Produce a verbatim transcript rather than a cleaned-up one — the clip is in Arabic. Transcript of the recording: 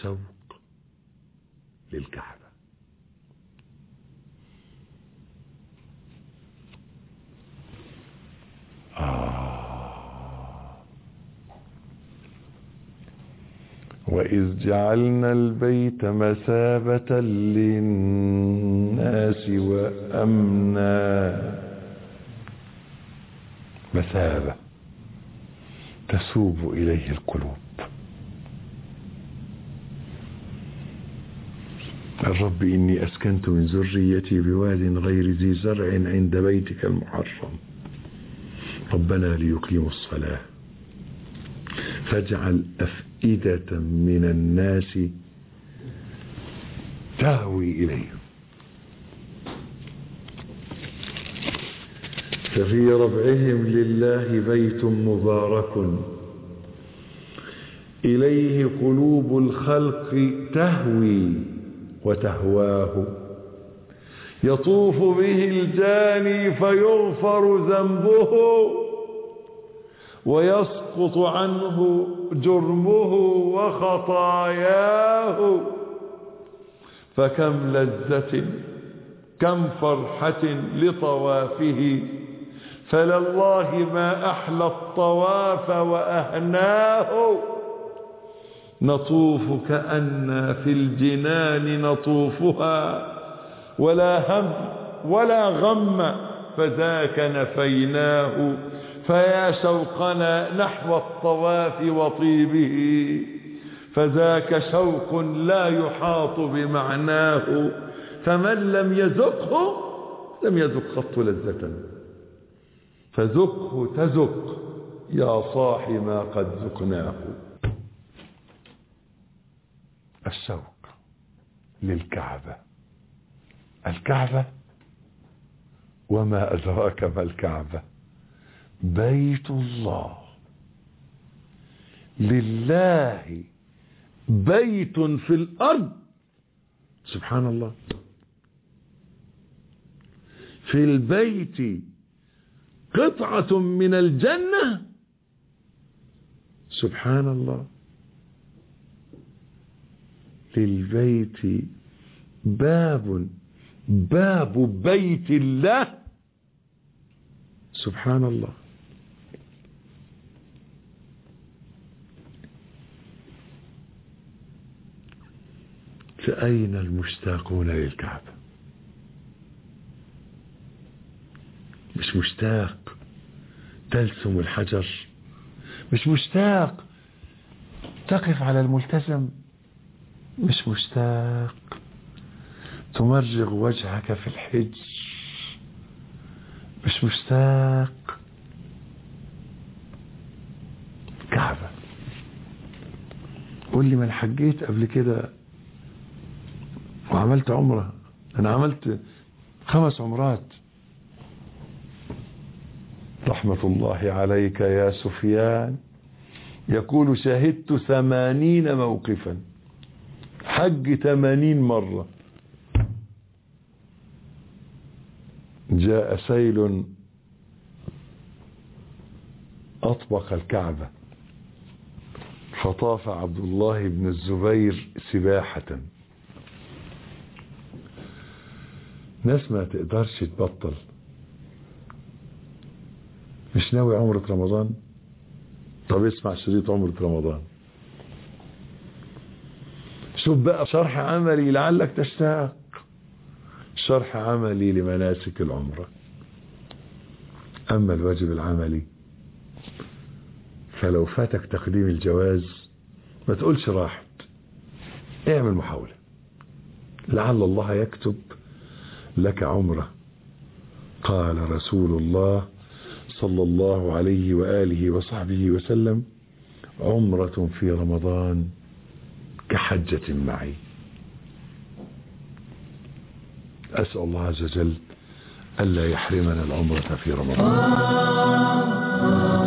الشوق للكعبة. آه. وإذ جعلنا البيت مثابة للناس وأمنا. مثابة تسوب إليه القلوب. الرب إني أسكنت من ذريتي بواد غير ذي زرع عند بيتك المحرم ربنا ليقيموا الصلاة فاجعل أفئدة من الناس تهوي إليهم ففي ربعهم لله بيت مبارك إليه قلوب الخلق تهوي وتهواه يطوف به الجاني فيغفر ذنبه ويسقط عنه جرمه وخطاياه فكم لذة كم فرحة لطوافه فلله ما أحلى الطواف وأهناه نطوف كأن في الجنان نطوفها ولا هم ولا غم فذاك نفيناه فيا شوقنا نحو الطواف وطيبه فذاك شوق لا يحاط بمعناه فمن لم يذقه لم يذق خط لذة فذقه تذق يا صاح ما قد ذقناه. الشوق للكعبة. الكعبة وما أدراك ما الكعبة بيت الله لله بيت في الأرض سبحان الله في البيت قطعة من الجنة سبحان الله للبيت باب باب بيت الله سبحان الله. فأين المشتاقون للكعبة؟ مش مشتاق تلسم الحجر، مش مشتاق تقف على الملتزم، مش مشتاق تمرغ وجهك في الحج، مش مشتاق. كعبة. قول لي من حجيت قبل كده وعملت عمرة؟ انا عملت خمس عمرات. رحمة الله عليك يا سفيان يقول شهدت ثمانين موقفا، حج ثمانين مرة. جاء سيل أطبق الكعبة فطاف عبد الله بن الزبير سباحة. ناس ما تقدرش تبطل. مش ناوي عمرة رمضان؟ طب اسمع شريط عمرة رمضان، شوف بقى شرح عملي لعلك تشتاق، شرح عملي لمناسك العمرة. أما الواجب العملي فلو فاتك تقديم الجواز ما تقولش راحت، اعمل محاولة لعل الله يكتب لك عمرة. قال رسول الله صلى الله عليه وآله وصحبه وسلم عمرة في رمضان كحجة معي. أسأل الله عز وجل ألا يحرمنا العمرة في رمضان.